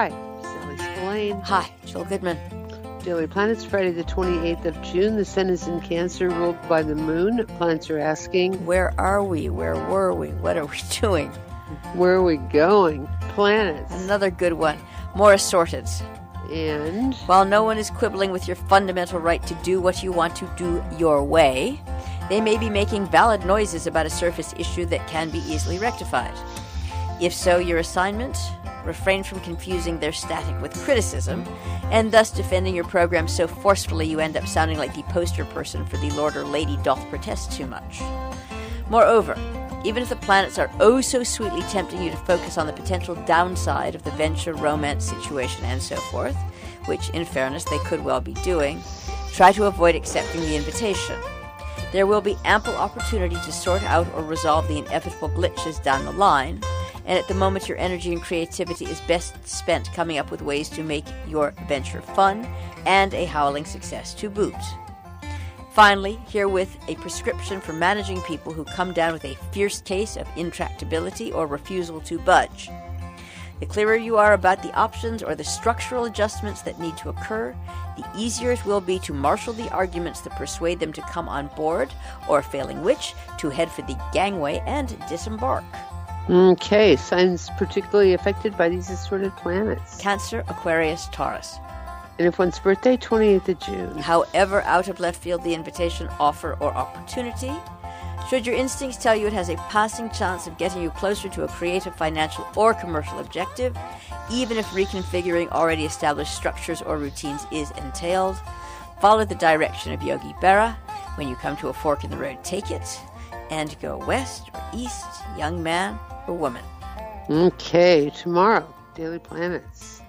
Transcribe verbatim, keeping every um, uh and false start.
Hi, Sally Spillane. Hi, Joel Goodman. Daily Planets, Friday the twenty-eighth of June. The sun is in Cancer, ruled by the moon. Planets are asking, where are we? Where were we? What are we doing? Where are we going? Planets. Another good one. More assorted. And while no one is quibbling with your fundamental right to do what you want to do your way, they may be making valid noises about a surface issue that can be easily rectified. If so, your assignment? Refrain from confusing their static with criticism, and thus defending your program so forcefully you end up sounding like the poster person for the Lord or Lady doth protest too much. Moreover, even if the planets are oh so sweetly tempting you to focus on the potential downside of the venture, romance, situation, and so forth, which, in fairness, they could well be doing, try to avoid accepting the invitation. There will be ample opportunity to sort out or resolve the inevitable glitches down the line, and at the moment your energy and creativity is best spent coming up with ways to make your venture fun and a howling success to boot. Finally, herewith a prescription for managing people who come down with a fierce case of intractability or refusal to budge. The clearer you are about the options or the structural adjustments that need to occur, the easier it will be to marshal the arguments that persuade them to come on board, or failing which, to head for the gangway and disembark. Okay, signs particularly affected by these assorted planets. Cancer, Aquarius, Taurus. And if one's birthday, twenty-eighth of June. However out of left field the invitation, offer, or opportunity, should your instincts tell you it has a passing chance of getting you closer to a creative, financial, or commercial objective, even if reconfiguring already established structures or routines is entailed, follow the direction of Yogi Berra. When you come to a fork in the road, take it, and go west or east, young man or woman. Okay, tomorrow, Daily Planets.